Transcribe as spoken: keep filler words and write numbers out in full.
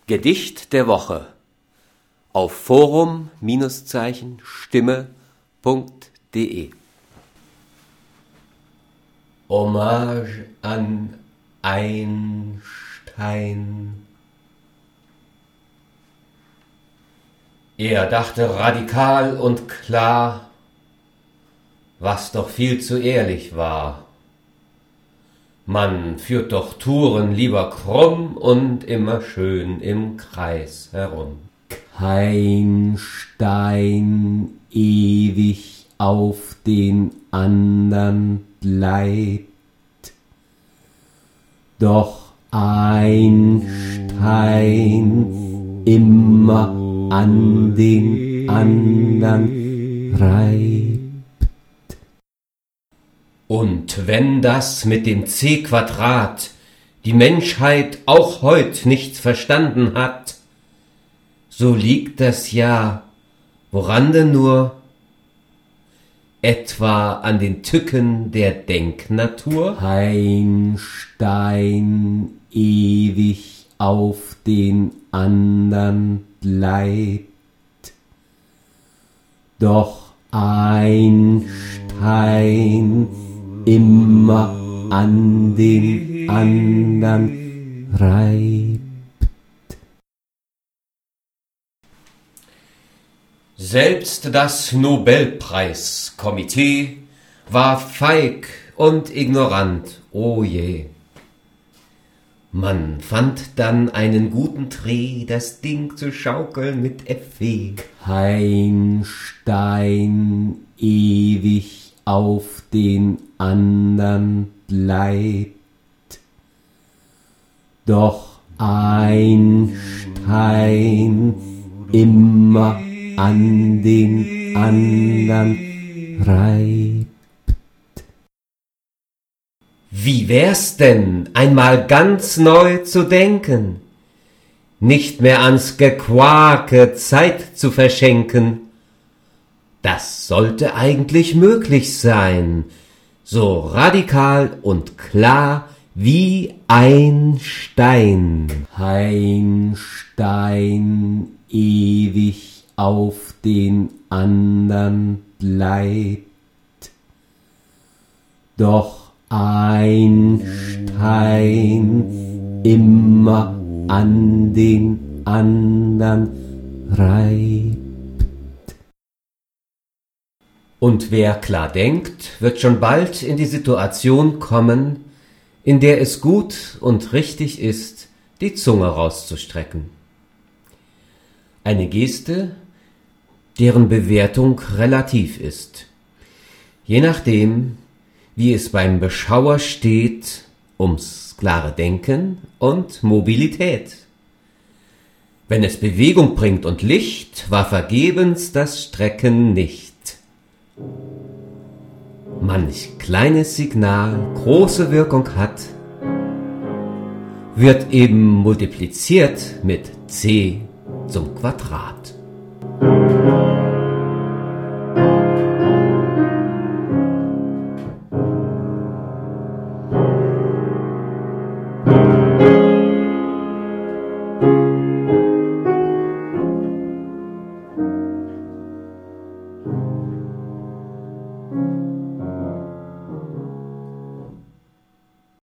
Gedicht der Woche auf forum-stimme punkt de. Hommage an Einstein. Er dachte radikal und klar, was doch viel zu ehrlich war. Man führt doch Touren lieber krumm und immer schön im Kreis herum. Kein Stein ewig auf den andern bleibt, doch ein Stein immer an den andern reibt. Und wenn das mit dem C-Quadrat die Menschheit auch heut nicht verstanden hat, so liegt das ja, woran denn nur? Etwa an den Tücken der Denknatur? Ein Stein ewig auf den andern bleibt, doch ein Stein immer an den andern reibt. Selbst das Nobelpreiskomitee war feig und ignorant, oh je. Man fand dann einen guten Dreh, das Ding zu schaukeln mit Effet. Kein Stein ewig auf den andern bleibt, doch ein Stein immer an den andern reibt. Wie wär's denn, einmal ganz neu zu denken, nicht mehr ans Gequake Zeit zu verschenken? Das sollte eigentlich möglich sein, so radikal und klar wie ein Stein. Ein Stein ewig auf den andern bleibt, doch ein Stein immer an den andern reibt. Und wer klar denkt, wird schon bald in die Situation kommen, in der es gut und richtig ist, die Zunge rauszustrecken. Eine Geste, deren Bewertung relativ ist, je nachdem, wie es beim Beschauer steht, ums klare Denken und Mobilität. Wenn es Bewegung bringt und Licht, war vergebens das Strecken nicht. Manch kleines Signal große Wirkung hat, wird eben multipliziert mit C zum Quadrat.